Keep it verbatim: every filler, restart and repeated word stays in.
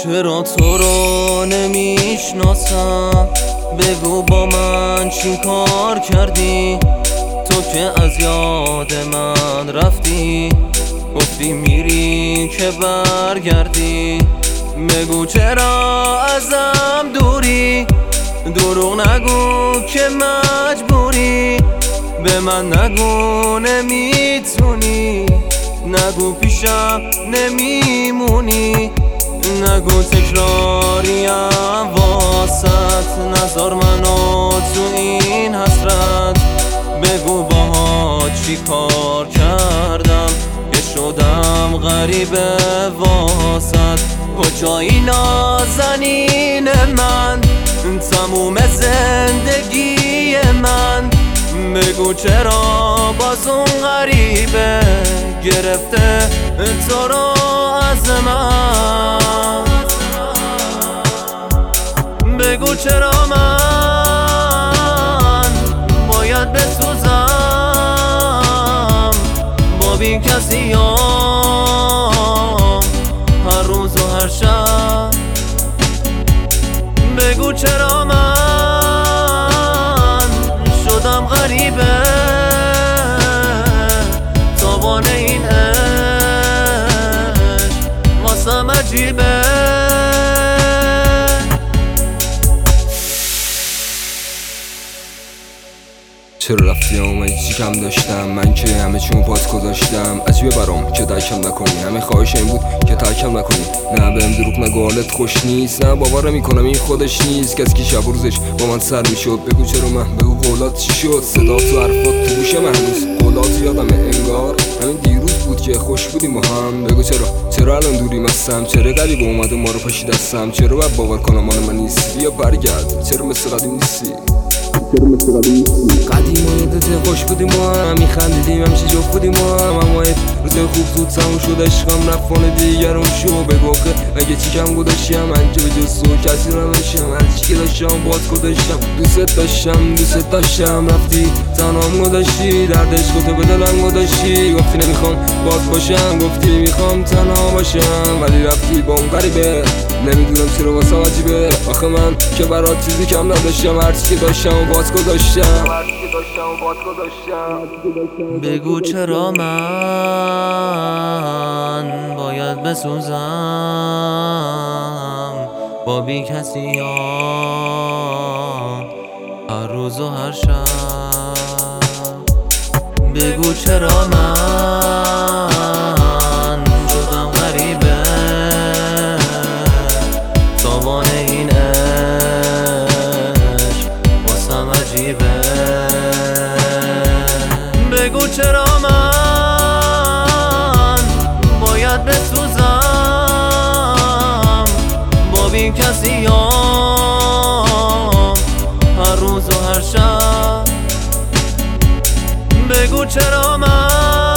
چرا تو رو نمیشناسم؟ بگو با من چی کار کردی؟ تو که از یاد من رفتی، گفتی میری که برگردی. بگو چرا ازم دوری؟ دروغ نگو که مجبوری. به من نگو نمیتونی، نگو پیشم نمیمونی. نگو تکراریم واسط، نذار منو تو این حسرت. بگو باها چی کار کردم که شدم غریبه واسط. کجایی نازنین من، تموم زندگی من؟ بگو چرا باز اون غریبه گرفته تو رو از من؟ بگو چرا من باید بسوزم با بی کسی ها هر روز و هر شب؟ بگو چرا من شدم غریبه، تابان این عشق واسم عجیبه. چرا رفتی اومدی چی کم داشتم؟ من که همه چیمو پات گذاشتم. عجیبه برام که ترکم نکنی، همه خواهش این بود که ترکم نکنی. نه بهم دروغ نگو حالت خوش نیست، نه باور میکنم این خودش نیست. کسی که شب و روزش با من سر میشد. بگو چرا من، بگو قولات چی شد؟ صدا تو حرفات تو گوش من هنوز، قولات یادمه انگار همین دیروز بود که خوش بودیم با هم. بگو چرا، چرا الان دوری هستم؟ چرا غریبه اومده ما رو پشی دستم؟ چرا باید باور کنم مال من نیستی؟ بیا برگرد، چرا مثل قدیم نیستی؟ چرا مثل قدیم نیستی؟ قدیم و یادت خوش بودیم ما هم، میخندیدیم همیشه جفت بودیم ما هم. اما روزای خوب زود تموم شد، عشقم رفت فان دیگرون شو. بگو آخه مگه چی کم گذاشتم؟ من که به جز تو کسی رو نداشتم، هر چی که داشتم باز گذاشتم. دوست داشتم دوست داشتم، رفتی تنهام گذاشتی، درد عشقتو به دلم گذاشتی. گفتی نمیخوام باز باشم، گفتی میخوام تنها باشم، ولی رفتی با اون غریبه. نمیدونم چرا واسه عجیبه، آخه من که برات چیزی کم نداشتم، هر چی که داشتم و باز گذاشتم. بگو چرا من باید بسوزم با بی کسی ها هر روز و هر شب؟ بگو چرا من شدم غریبه، تابان این عشق واسم عجیبه. بگو چرا من باید بسوزم با بی کسی ها هر روز و هر شب؟ بگو چرا من